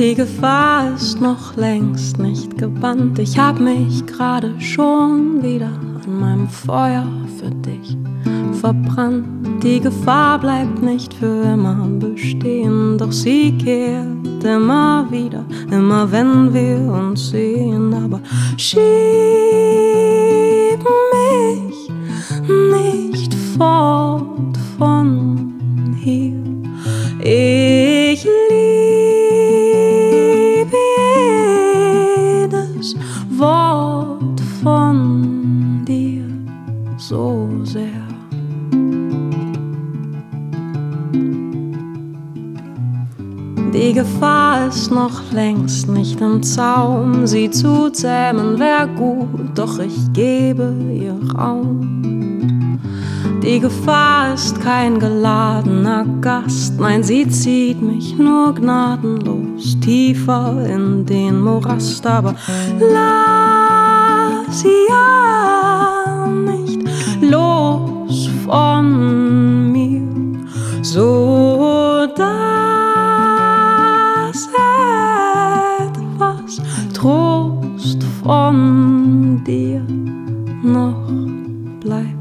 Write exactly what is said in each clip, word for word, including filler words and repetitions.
Die Gefahr ist noch längst nicht gebannt. Ich hab mich gerade schon wieder an meinem Feuer für dich verbrannt. Die Gefahr bleibt nicht für immer bestehen, doch sie kehrt immer wieder, immer wenn wir uns sehen. Aber schieb mich nicht fort von hier. Ich liebe jedes Wort von dir so sehr. Die Gefahr ist noch längst nicht im Zaum, sie zu zähmen wär gut, doch ich gebe ihr Raum. Die Gefahr ist kein geladener Gast, nein, sie zieht mich nur gnadenlos tiefer in den Morast. Aber lass sie ja nicht los von mir, so dass etwas Trost von dir noch bleibt.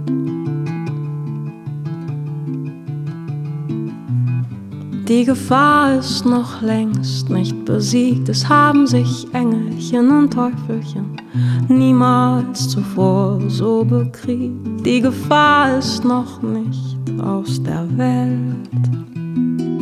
Die Gefahr ist noch längst nicht besiegt. Es haben sich Engelchen und Teufelchen niemals zuvor so bekriegt. Die Gefahr ist noch nicht aus der Welt.